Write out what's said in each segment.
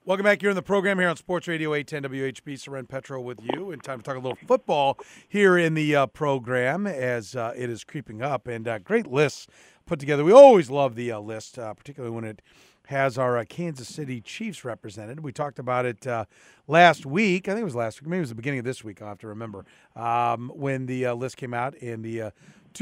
Welcome back here in the program here on Sports Radio 810 WHB. Soren Petro with you. And time to talk a little football here in the program as it is creeping up. And great lists put together. We always love the list, particularly when it has our Kansas City Chiefs represented. We talked about it last week. I think it was last week. Maybe it was the beginning of this week. I'll have to remember when the list came out in the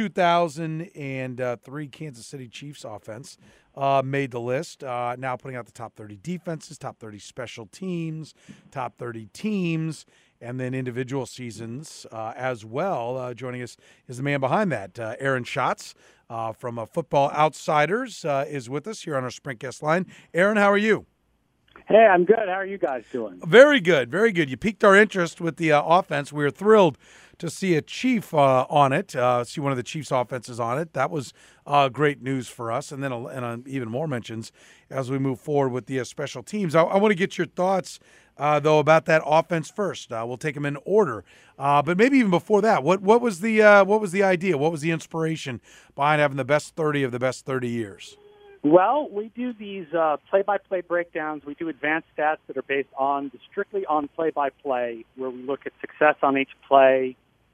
2003 Kansas City Chiefs offense. Made the list, now putting out the top 30 defenses, top 30 special teams, top 30 teams, and then individual seasons as well. Joining us is the man behind that. Aaron Schatz from Football Outsiders is with us here on our Sprint guest line. Aaron, how are you? Hey, I'm good. How are you guys doing? Very good, very good. You piqued our interest with the offense. We were thrilled to see a Chief on it, see one of the Chiefs' offenses on it. That was great news for us. And then even more mentions as we move forward with the special teams. I want to get your thoughts, though, about that offense first. We'll take them in order. But maybe even before that, what was the idea? What was the inspiration behind having the best 30 of the best 30 years? Well, we do these play-by-play breakdowns. We do advanced stats that are based strictly on play-by-play, where we look at success on each play,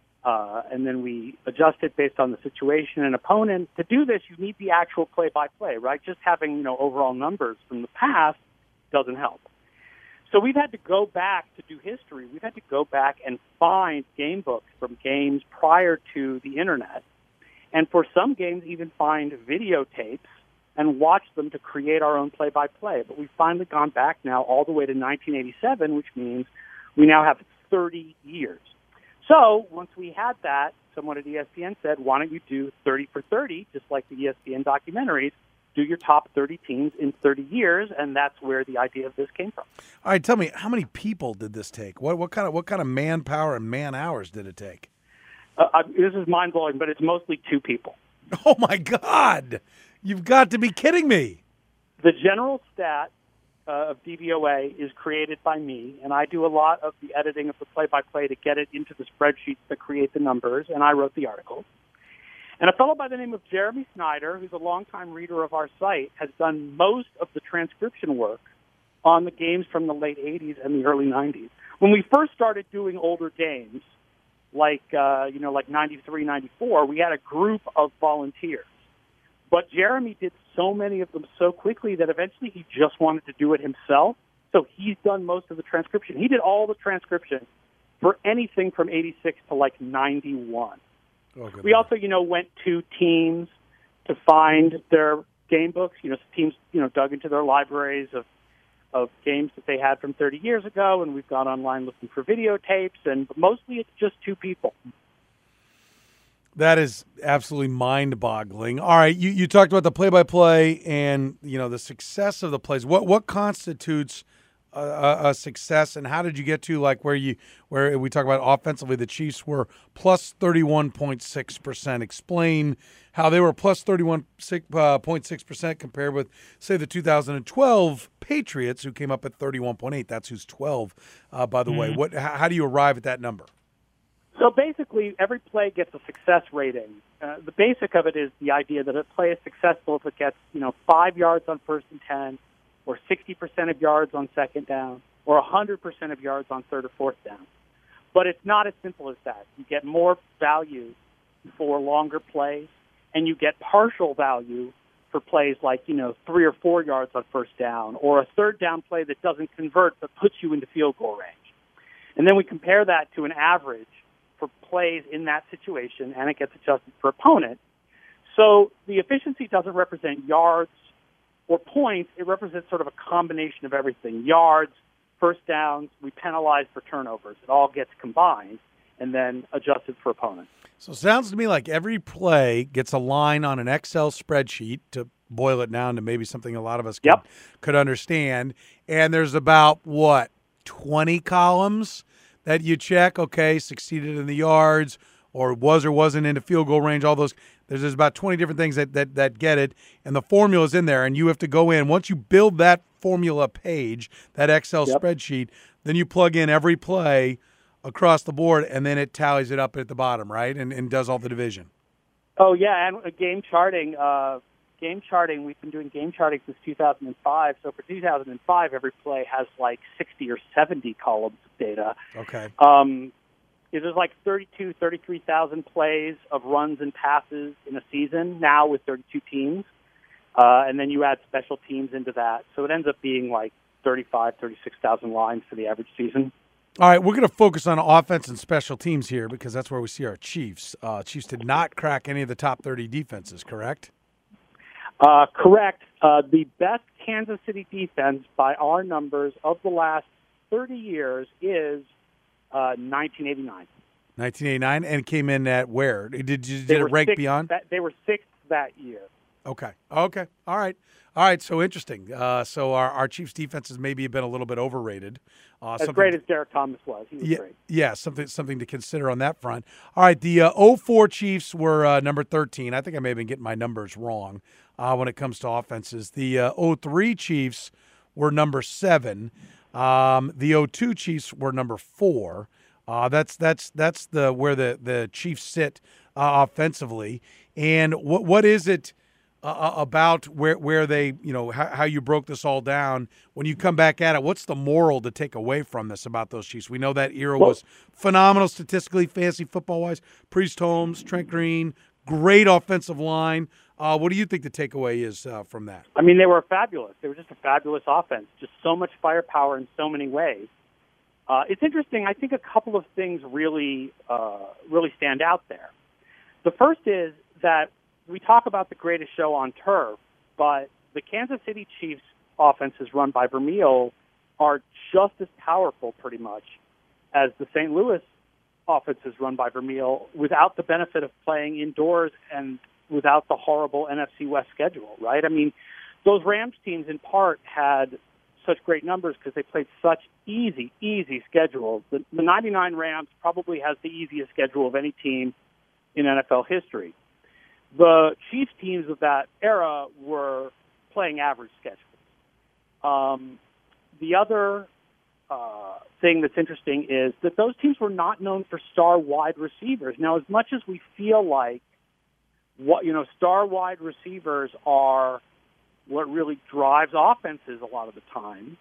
and then we adjust it based on the situation and opponent. To do this, you need the actual play-by-play, right? Just having overall numbers from the past doesn't help. So we've had to go back to do history. We've had to go back and find game books from games prior to the Internet, and for some games even find videotapes and watch them to create our own play-by-play. But we've finally gone back now all the way to 1987, which means we now have 30 years. So once we had that, someone at ESPN said, why don't you do 30 for 30, just like the ESPN documentaries, do your top 30 teams in 30 years, and that's where the idea of this came from. All right, tell me, how many people did this take? What kind of manpower and man-hours did it take? This is mind-blowing, but it's mostly two people. Oh, my God! You've got to be kidding me. The general stat of DVOA is created by me, and I do a lot of the editing of the play-by-play to get it into the spreadsheets that create the numbers, and I wrote the articles. And a fellow by the name of Jeremy Snyder, who's a longtime reader of our site, has done most of the transcription work on the games from the late 80s and the early 90s. When we first started doing older games, like 93, 94, we had a group of volunteers. But Jeremy did so many of them so quickly that eventually he just wanted to do it himself. So he's done most of the transcription. He did all the transcription for anything from 86 to 91. Oh, we also, went to teams to find their game books. Teams, dug into their libraries of games that they had from 30 years ago, and we've gone online looking for videotapes, and mostly it's just two people. That is absolutely mind-boggling. All right, you talked about the play-by-play and the success of the plays. What constitutes a success, and how did you get to where we talk about offensively? The Chiefs were plus 31.6%. Explain how they were plus 31.6% compared with, say, the 2012 Patriots, who came up at 31.8. That's who's 12, by the way. How do you arrive at that number? So basically, every play gets a success rating. The basic of it is the idea that a play is successful if it gets, 5 yards on 1st and 10, or 60% of yards on 2nd down, or 100% of yards on 3rd or 4th down. But it's not as simple as that. You get more value for longer plays, and you get partial value for plays like, 3 or 4 yards on 1st down, or a 3rd down play that doesn't convert but puts you into field goal range. And then we compare that to an average for plays in that situation, and it gets adjusted for opponent. So the efficiency doesn't represent yards or points. It represents sort of a combination of everything. Yards, 1st downs, we penalize for turnovers. It all gets combined and then adjusted for opponent. So it sounds to me like every play gets a line on an Excel spreadsheet, to boil it down to maybe something a lot of us could understand, and there's about, 20 columns that you check, okay, succeeded in the yards, or was or wasn't into field goal range, all those. There's about 20 different things that get it, and the formula's in there, and you have to go in. Once you build that formula page, that Excel spreadsheet, then you plug in every play across the board, and then it tallies it up at the bottom, right, and does all the division. Oh, yeah, and game charting, game charting, we've been doing game charting since 2005. So for 2005, every play has like 60 or 70 columns of data. Okay. There's like 33,000 plays of runs and passes in a season now with 32 teams. And then you add special teams into that. So it ends up being like 36,000 lines for the average season. All right, we're going to focus on offense and special teams here because that's where we see our Chiefs. Chiefs did not crack any of the top 30 defenses, correct? Correct. The best Kansas City defense by our numbers of the last 30 years is 1989. 1989, and came in at where? Did it rank beyond? They were sixth that year. Okay. All right. So interesting. So our Chiefs defense has maybe been a little bit overrated. As great as Derek Thomas was, he was great. Yeah, something to consider on that front. All right, the 04 Chiefs were number 13. I think I may have been getting my numbers wrong when it comes to offenses. The 03 Chiefs were number 7. The 02 Chiefs were number 4. That's the where the Chiefs sit offensively. And what is it about where they, how you broke this all down when you come back at it? What's the moral to take away from this about those Chiefs? We know that era was phenomenal statistically, fantasy football-wise. Priest Holmes, Trent Green, great offensive line. What do you think the takeaway is from that? I mean, they were fabulous. They were just a fabulous offense, just so much firepower in so many ways. It's interesting. I think a couple of things really stand out there. The first is that we talk about the greatest show on turf, but the Kansas City Chiefs offenses run by Vermeil are just as powerful pretty much as the St. Louis offenses run by Vermeil without the benefit of playing indoors and without the horrible NFC West schedule, right? I mean, those Rams teams in part had such great numbers because they played such easy schedules. The 99 Rams probably has the easiest schedule of any team in NFL history. The Chiefs teams of that era were playing average schedules. The other thing that's interesting is that those teams were not known for star wide receivers. Now, as much as we feel like star wide receivers are what really drives offenses a lot of the time,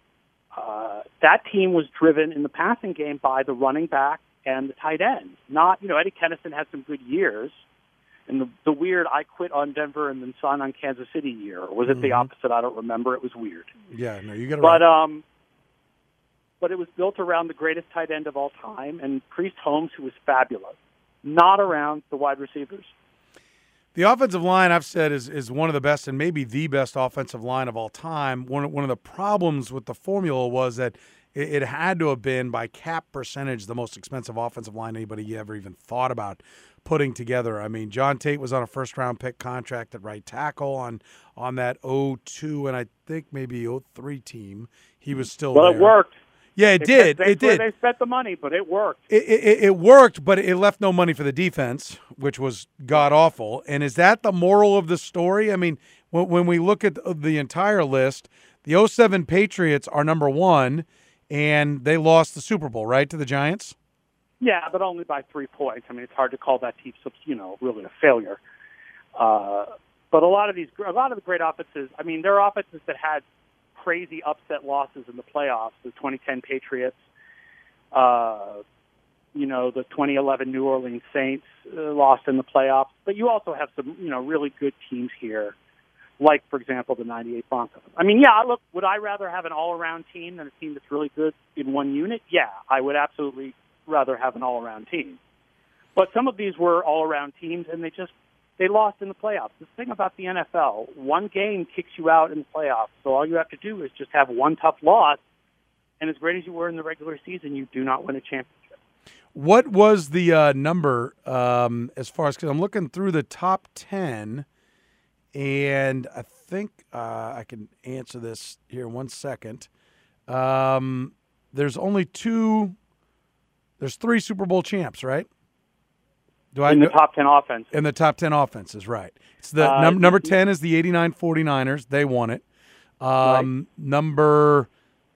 that team was driven in the passing game by the running back and the tight end. Not, Eddie Kennison had some good years. And the weird I quit on Denver and then signed on Kansas City year. Or was it the opposite? I don't remember. It was weird. Yeah, no, you got it right. But it was built around the greatest tight end of all time, and Priest Holmes, who was fabulous, not around the wide receivers. The offensive line, I've said, is one of the best and maybe the best offensive line of all time. One of the problems with the formula was that it had to have been, by cap percentage, the most expensive offensive line anybody ever even thought about putting together. I mean, John Tate was on a first-round pick contract at right tackle on that 02 and I think maybe 03 team. He was still there. It worked. Yeah, it did. It did. They spent the money, but it worked. It worked, but it left no money for the defense, which was god-awful. And is that the moral of the story? I mean, when we look at the entire list, the 07 Patriots are number 1, and they lost the Super Bowl, right, to the Giants? Yeah, but only by 3 points. I mean, it's hard to call that team, really a failure. But a lot of the great offenses, I mean, there are offenses that had crazy upset losses in the playoffs. The 2010 Patriots, the 2011 New Orleans Saints lost in the playoffs. But you also have some, really good teams here, like, for example, the 98 Broncos. I mean, yeah, look, would I rather have an all-around team than a team that's really good in one unit? Yeah, I would absolutely rather have an all-around team. But some of these were all-around teams, and they lost in the playoffs. The thing about the NFL, one game kicks you out in the playoffs, so all you have to do is just have one tough loss, and as great as you were in the regular season, you do not win a championship. What was the number as far as, because I'm looking through the top 10, and I think I can answer this here in 1 second. There's only there's 3 Super Bowl champs, right? In the top 10 offenses. In the top 10 offenses, right. It's the number 10 is the 89 49ers. They won it. Right. Number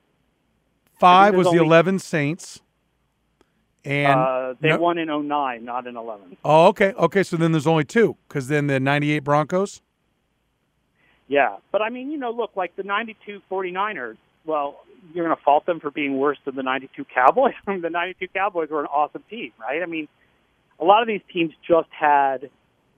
5 was the 11 Saints. And they won in 09, not in 11. Oh, okay. Okay, so then there's only 2, because then the 98 Broncos? Yeah. But, I mean, look, like the 92 49ers, well, you're going to fault them for being worse than the 92 Cowboys? The 92 Cowboys were an awesome team, right? I mean, a lot of these teams just had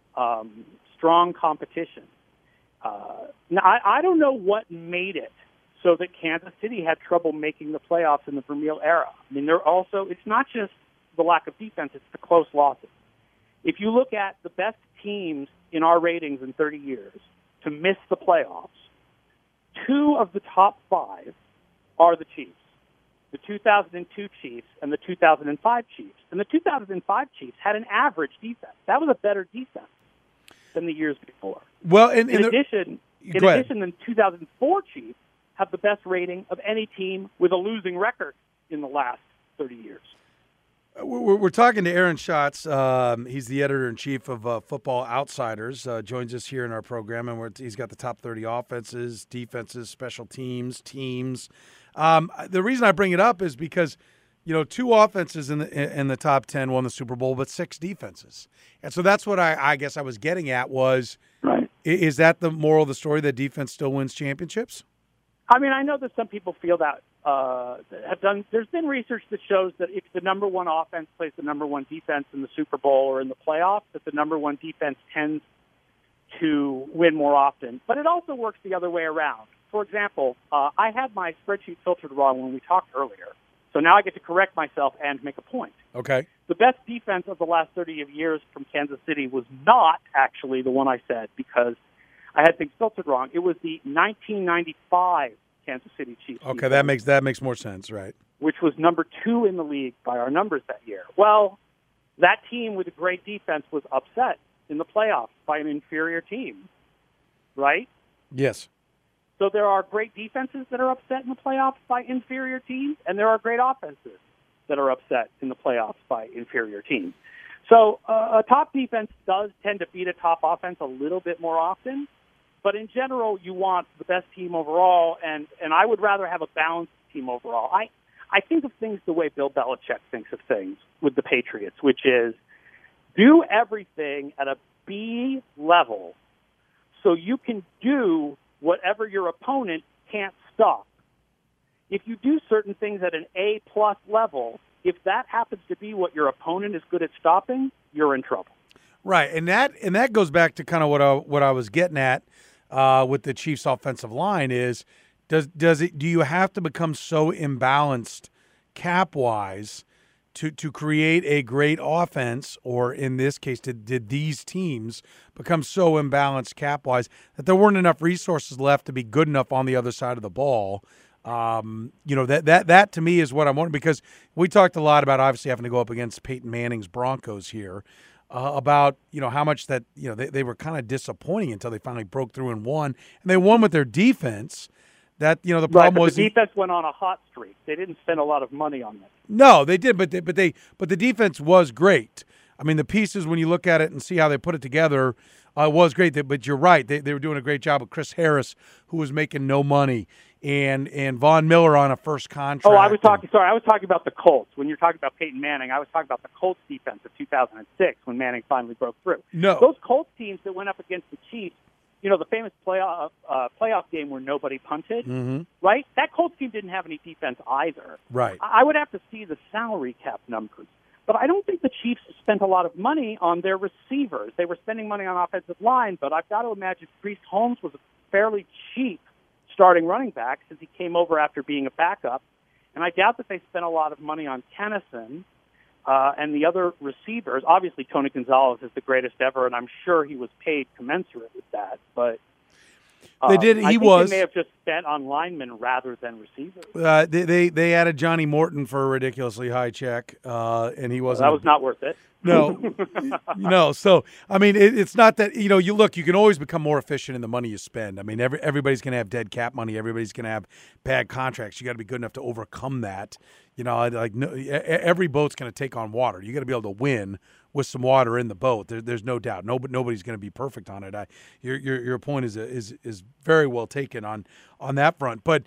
strong competition. Now, I don't know what made it so that Kansas City had trouble making the playoffs in the Vermeil era. I mean, it's not just the lack of defense, it's the close losses. If you look at the best teams in our ratings in 30 years to miss the playoffs, 2 of the top 5 are the Chiefs, the 2002 Chiefs and the 2005 Chiefs. And the 2005 Chiefs had an average defense. That was a better defense than the years before. Well, in addition, the 2004 Chiefs have the best rating of any team with a losing record in the last 30 years. We're talking to Aaron Schatz. He's the editor-in-chief of Football Outsiders. Joins us here in our program, and he's got the top 30 offenses, defenses, special teams. The reason I bring it up is because, 2 offenses in the top 10 won the Super Bowl, but 6 defenses. And so that's what I guess I was getting at was, right. Is that the moral of the story, that defense still wins championships? I mean, I know that some people feel that there's been research that shows that if the number one offense plays the number one defense in the Super Bowl or in the playoffs, that the number one defense tends to win more often. But it also works the other way around. For example, I had my spreadsheet filtered wrong when we talked earlier. So now I get to correct myself and make a point. Okay. The best defense of the last 30 years from Kansas City was not actually the one I said, because I had things filtered wrong. It was the 1995 Kansas City Chiefs. Okay, defense, that makes more sense, right? Which was number 2 in the league by our numbers that year. Well, that team with a great defense was upset in the playoffs by an inferior team, right? Yes. So there are great defenses that are upset in the playoffs by inferior teams, and there are great offenses that are upset in the playoffs by inferior teams. So a top defense does tend to beat a top offense a little bit more often, but in general, you want the best team overall, and I would rather have a balanced team overall. I think of things the way Bill Belichick thinks of things with the Patriots, which is do everything at a B level so you can do whatever your opponent can't stop. If you do certain things at an A-plus level, if that happens to be what your opponent is good at stopping, you're in trouble. Right, and that goes back to kind of what I was getting at with the Chiefs' offensive line is do you have to become so imbalanced cap-wise to create a great offense, or in this case, did these teams become so imbalanced cap-wise that there weren't enough resources left to be good enough on the other side of the ball? That to me is what I'm wondering, because we talked a lot about obviously having to go up against Peyton Manning's Broncos here, about how much that they were kind of disappointing until they finally broke through and won, and they won with their defense. That the problem was the defense went on a hot streak. They didn't spend a lot of money on this. No, they did, but the defense was great. I mean, the pieces, when you look at it and see how they put it together, was great. But you're right, they were doing a great job with Chris Harris, who was making no money, and Von Miller on a first contract. Oh, I was talking about the Colts. When you're talking about Peyton Manning, I was talking about the Colts defense of 2006 when Manning finally broke through. No, those Colts teams that went up against the Chiefs. The famous playoff game where nobody punted, mm-hmm. right? That Colts team didn't have any defense either. Right. I would have to see the salary cap numbers. But I don't think the Chiefs spent a lot of money on their receivers. They were spending money on offensive line, but I've got to imagine Priest Holmes was a fairly cheap starting running back since he came over after being a backup. And I doubt that they spent a lot of money on Tennyson. And the other receivers, obviously Tony Gonzalez is the greatest ever, and I'm sure he was paid commensurate with that. But they did. I think they may have just spent on linemen rather than receivers. They added Johnny Morton for a ridiculously high check, and he wasn't. That was not worth it. No, So I mean, it's not that you look. You can always become more efficient in the money you spend. I mean, everybody's going to have dead cap money. Everybody's going to have bad contracts. You got to be good enough to overcome that. Every boat's going to take on water. You got to be able to win with some water in the boat. There's no doubt. Nobody's going to be perfect on it. Your point is very well taken on that front. But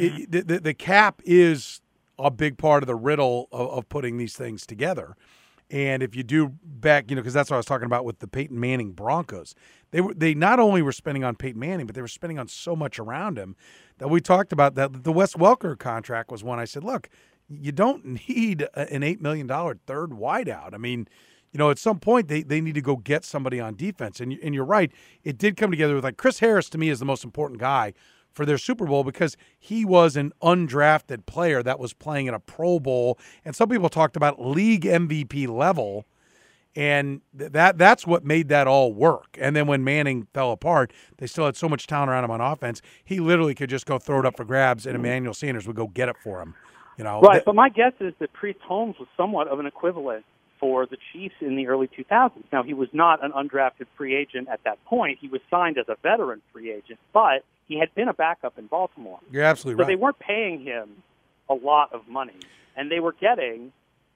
the cap is a big part of the riddle of putting these things together. And if you do back, because that's what I was talking about with the Peyton Manning Broncos. They not only were spending on Peyton Manning, but they were spending on so much around him that we talked about that the Wes Welker contract was one. I said, look, you don't need an $8 million third wideout. I mean, at some point they need to go get somebody on defense. And you're right. It did come together with Chris Harris to me is the most important guy for their Super Bowl because he was an undrafted player that was playing in a Pro Bowl. And some people talked about league MVP level. And that's what made that all work. And then when Manning fell apart, they still had so much talent around him on offense. He literally could just go throw it up for grabs, and Emmanuel Sanders would go get it for him. Right, but my guess is that Priest Holmes was somewhat of an equivalent for the Chiefs in the early 2000s. Now, he was not an undrafted free agent at that point. He was signed as a veteran free agent, but he had been a backup in Baltimore. You're absolutely right. So they weren't paying him a lot of money, and they were getting,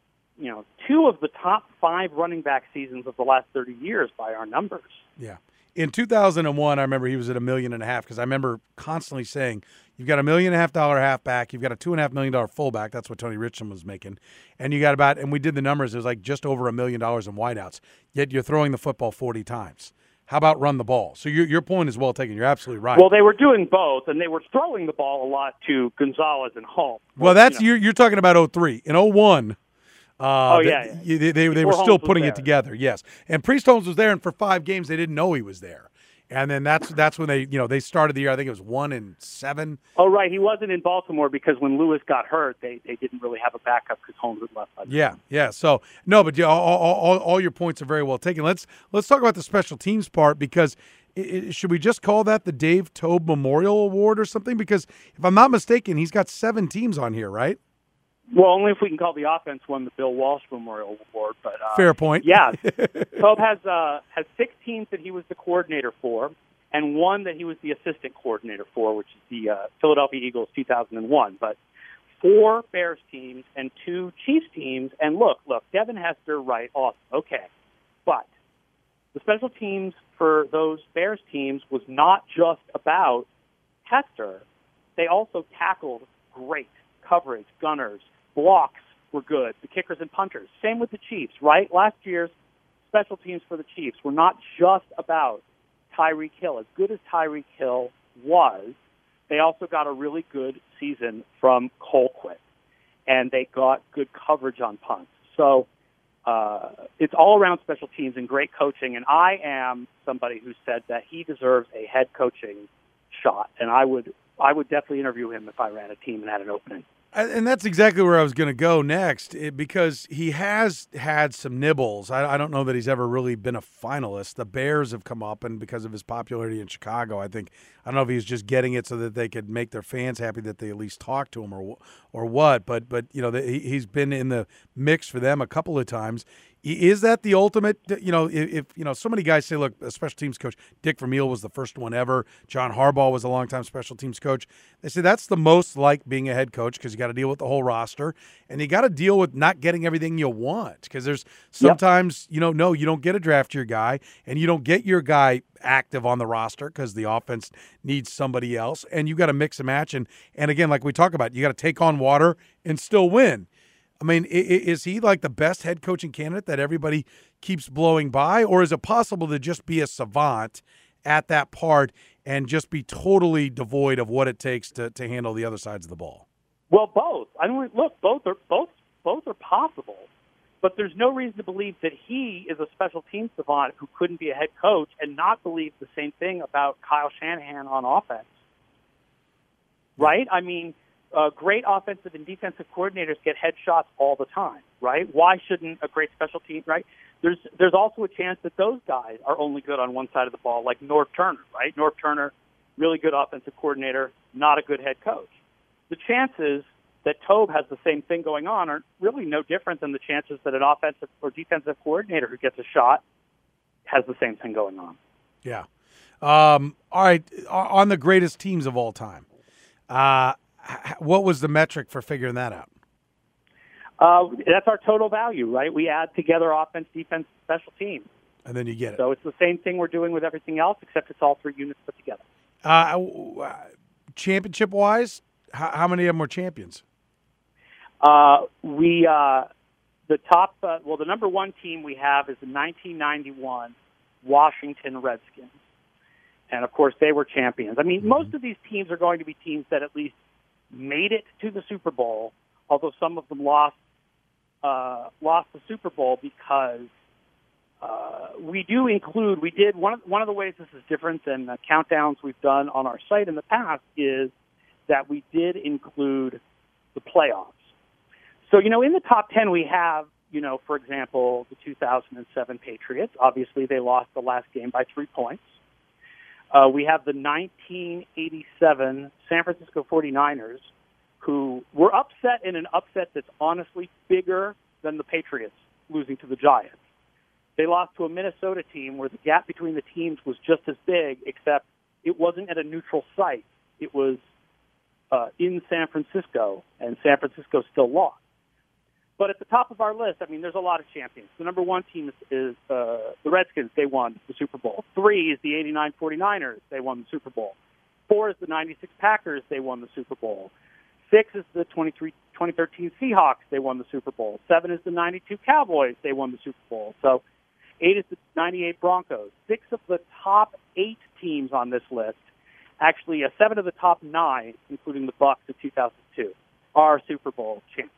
two of the top 5 running back seasons of the last 30 years by our numbers. Yeah. In 2001, I remember he was at $1.5 million because I remember constantly saying, you've got $1.5 million halfback, you've got a $2.5 million fullback. That's what Tony Richmond was making. And you got and we did the numbers, it was like just over $1 million in wideouts. Yet you're throwing the football 40 times. How about run the ball? So your point is well taken. You're absolutely right. Well, they were doing both, and they were throwing the ball a lot to Gonzalez and Holmes. Well, that's you're talking about 03. In 01, they were still putting it together, yes. And Priest Holmes was there, and for 5 games they didn't know he was there. And then that's when they started the year. I think it was 1-7. Oh, right. He wasn't in Baltimore because when Lewis got hurt, they didn't really have a backup because Holmes had left. Yeah. So no, but all your points are very well taken. Let's talk about the special teams part because should we just call that the Dave Toub Memorial Award or something? Because if I'm not mistaken, he's got 7 teams on here, right? Well, only if we can call the offense one the Bill Walsh Memorial Award. But fair point. Yeah, Toub has 6 teams that he was the coordinator for, and 1 that he was the assistant coordinator for, which is the Philadelphia Eagles 2001. But 4 Bears teams and 2 Chiefs teams. And look, Devin Hester, right? Awesome. Okay, but the special teams for those Bears teams was not just about Hester. They also tackled great coverage, gunners. Blocks were good, the kickers and punters. Same with the Chiefs, right? Last year's special teams for the Chiefs were not just about Tyreek Hill. As good as Tyreek Hill was, they also got a really good season from Colquitt, and they got good coverage on punts. So it's all around special teams and great coaching, and I am somebody who said that he deserves a head coaching shot, and I would definitely interview him if I ran a team and had an opening. And that's exactly where I was going to go next, because he has had some nibbles. I don't know that he's ever really been a finalist. The Bears have come up, and because of his popularity in Chicago, I don't know if he's just getting it so that they could make their fans happy that they at least talk to him or what. But he's been in the mix for them a couple of times. Is that the ultimate? If so many guys say, look, a special teams coach, Dick Vermeil was the first one ever. John Harbaugh was a longtime special teams coach. They say that's the most like being a head coach because you got to deal with the whole roster and you got to deal with not getting everything you want because there's sometimes you don't get a draft your guy and you don't get your guy active on the roster because the offense needs somebody else and you got to mix and match and again, like we talk about, you got to take on water and still win. I mean, is he like the best head coaching candidate that everybody keeps blowing by, or is it possible to just be a savant at that part and just be totally devoid of what it takes to handle the other sides of the ball? Well, both. Both are possible, but there's no reason to believe that he is a special teams savant who couldn't be a head coach and not believe the same thing about Kyle Shanahan on offense. Right? I mean, great offensive and defensive coordinators get headshots all the time, right? Why shouldn't a great special team, right? There's also a chance that those guys are only good on one side of the ball, like Norv Turner, right? Norv Turner, really good offensive coordinator, not a good head coach. The chances that Toub has the same thing going on are really no different than the chances that an offensive or defensive coordinator who gets a shot has the same thing going on. Yeah. All right. On the greatest teams of all time, what was the metric for figuring that out? That's our total value, right? We add together offense, defense, special teams. And then you get it. So it's the same thing we're doing with everything else, except it's all 3 units put together. Championship-wise, how many of them were champions? We the top, the number one team we have is the 1991 Washington Redskins. And, of course, they were champions. I mean, most of these teams are going to be teams that at least made it to the Super Bowl, although some of them lost the Super Bowl because we did one of the ways this is different than the countdowns we've done on our site in the past is that we did include the playoffs. So, in the top 10 we have, for example, the 2007 Patriots. Obviously, they lost the last game by 3 points. We have the 1987 San Francisco 49ers, who were upset in an upset that's honestly bigger than the Patriots losing to the Giants. They lost to a Minnesota team where the gap between the teams was just as big, except it wasn't at a neutral site. It was in San Francisco, and San Francisco still lost. But at the top of our list, I mean, there's a lot of champions. The number one team is the Redskins. They won the Super Bowl. 3 is the 89 49ers. They won the Super Bowl. 4 is the 96 Packers. They won the Super Bowl. 6 is the 2013 Seahawks. They won the Super Bowl. 7 is the 92 Cowboys. They won the Super Bowl. So 8 is the 98 Broncos. 6 of the top 8 teams on this list, actually 7 of the top 9, including the Bucs of 2002, are Super Bowl champions.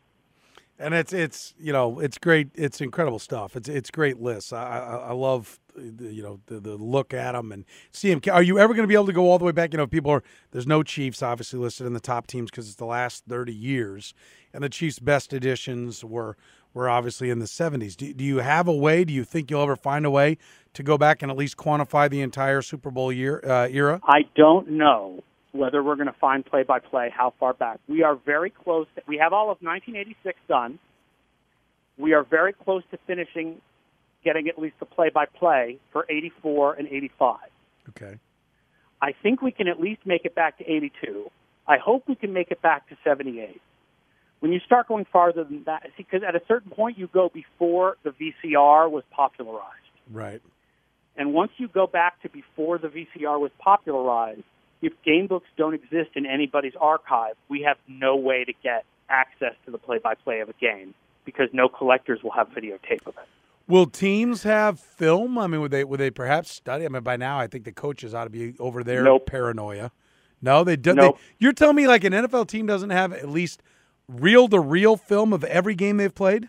And it's great. It's incredible stuff. It's great lists. I love the look at them and see them. Are you ever going to be able to go all the way back? There's no Chiefs obviously listed in the top teams because it's the last 30 years, and the Chiefs' best editions were obviously in the 70s. Do you have a way? Do you think you'll ever find a way to go back and at least quantify the entire Super Bowl era? I don't know whether we're going to find play-by-play, how far back. We are very close. We have all of 1986 done. We are very close to finishing, getting at least the play-by-play for 84 and 85. Okay. I think we can at least make it back to 82. I hope we can make it back to 78. When you start going farther than that, because at a certain point you go before the VCR was popularized. Right. And once you go back to before the VCR was popularized, if game books don't exist in anybody's archive, we have no way to get access to the play-by-play of a game because no collectors will have videotape of it. Will teams have film? I mean, would they perhaps study? I mean, by now I think the coaches ought to be over there. Nope. Paranoia. No, they don't. Nope. You're telling me like an NFL team doesn't have at least reel-to-reel film of every game they've played?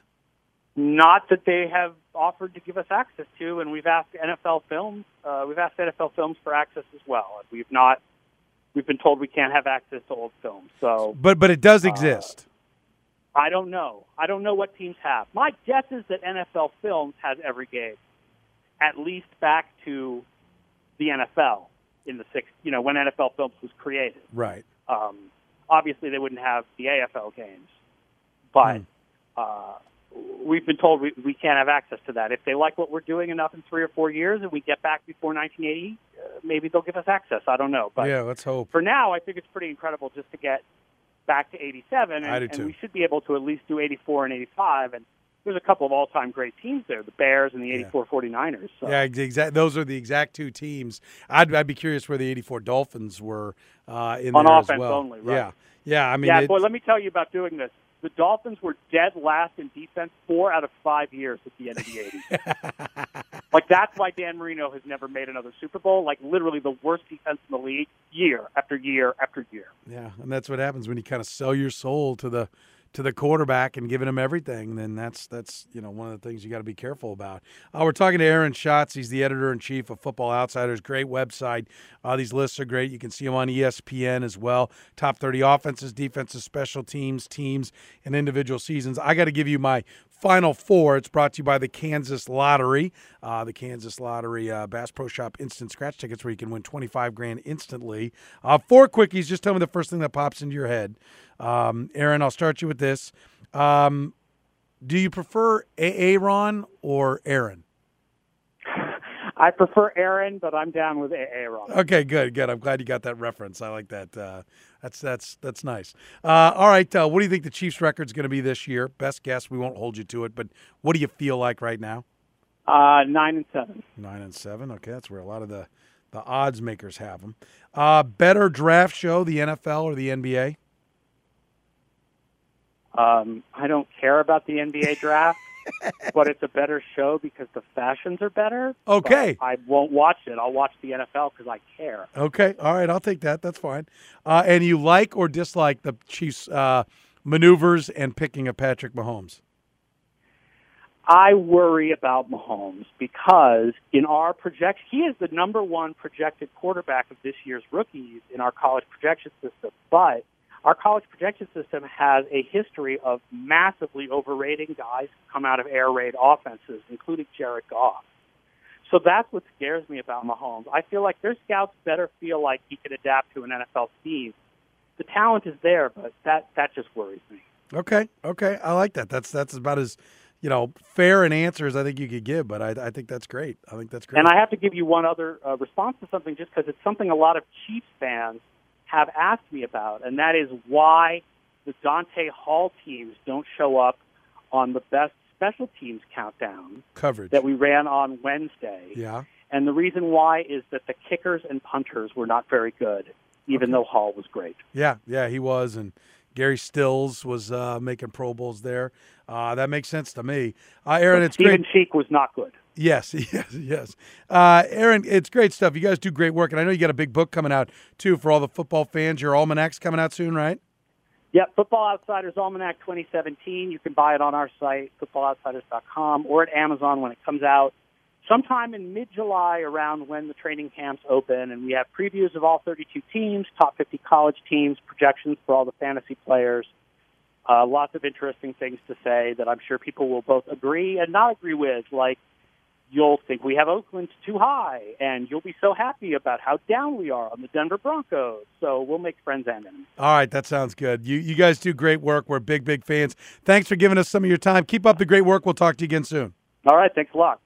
Not that they have offered to give us access to, and we've asked NFL Films. We've asked NFL Films for access as well, and we've not. We've been told we can't have access to old films. So, but it does exist. I don't know. I don't know what teams have. My guess is that NFL Films has every game, at least back to the NFL in the 60s. When NFL Films was created. Right. Obviously, they wouldn't have the AFL games, but we've been told we can't have access to that. If they like what we're doing enough in 3 or 4 years and we get back before 1980, maybe they'll give us access. I don't know. But yeah, let's hope. For now, I think it's pretty incredible just to get back to 87, and we should be able to at least do 84 and 85. And there's a couple of all-time great teams there, the Bears and the 84 49ers. So. Yeah, exactly. Those are the exact 2 teams. I'd be curious where the 84 Dolphins were in on there offense as well. Only, right? Yeah. I mean, boy, let me tell you about doing this. The Dolphins were dead last in defense 4 out of 5 years at the end of the 80s. Like, that's why Dan Marino has never made another Super Bowl. Like, literally the worst defense in the league year after year after year. Yeah, and that's what happens when you kind of sell your soul to the quarterback and giving him everything. Then that's one of the things you got to be careful about. We're talking to Aaron Schatz. He's the editor-in-chief of Football Outsiders. Great website. These lists are great. You can see them on ESPN as well. Top 30 offenses, defenses, special teams, and individual seasons. I got to give you my Final 4. It's brought to you by the Kansas Lottery. The Kansas Lottery Bass Pro Shop instant scratch tickets where you can win $25,000 instantly. 4 quickies. Just tell me the first thing that pops into your head. Aaron, I'll start you with this. Do you prefer Aaron or Aaron? I prefer Aaron, but I'm down with Aaron. Okay, good. I'm glad you got that reference. I like that. That's nice. All right, what do you think the Chiefs' record's going to be this year? Best guess. We won't hold you to it, but what do you feel like right now? 9-7. 9-7. Okay, that's where a lot of the odds makers have them. Better draft show, the NFL or the NBA? I don't care about the NBA draft, but it's a better show because the fashions are better. Okay. But I won't watch it. I'll watch the NFL because I care. Okay. All right. I'll take that. That's fine. And you like or dislike the Chiefs' maneuvers and picking of Patrick Mahomes? I worry about Mahomes because in our projection, he is the number one projected quarterback of this year's rookies in our college projection system. But our college projection system has a history of massively overrating guys who come out of air raid offenses, including Jared Goff. So that's what scares me about Mahomes. I feel like their scouts better feel like he can adapt to an NFL scheme. The talent is there, but that just worries me. Okay. I like that. That's about as fair an answer as I think you could give, but I think that's great. And I have to give you one other response to something just because it's something a lot of Chiefs fans have asked me about, and that is why the Dante Hall teams don't show up on the best special teams countdown coverage that we ran on Wednesday. Yeah. And the reason why is that the kickers and punters were not very good, even though Hall was great. Yeah, he was, and Gary Stills was making Pro Bowls there. That makes sense to me. Aaron, it's Steven great. Cheek was not good. Yes. Aaron, it's great stuff. You guys do great work, and I know you got a big book coming out, too, for all the football fans. Your almanac's coming out soon, right? Yeah, Football Outsiders Almanac 2017. You can buy it on our site, footballoutsiders.com, or at Amazon when it comes out sometime in mid-July around when the training camps open. And we have previews of all 32 teams, top 50 college teams, projections for all the fantasy players. Lots of interesting things to say that I'm sure people will both agree and not agree with, like you'll think we have Oakland too high, and you'll be so happy about how down we are on the Denver Broncos. So we'll make friends and enemies. All right, that sounds good. You guys do great work. We're big fans. Thanks for giving us some of your time. Keep up the great work. We'll talk to you again soon. All right, thanks a lot.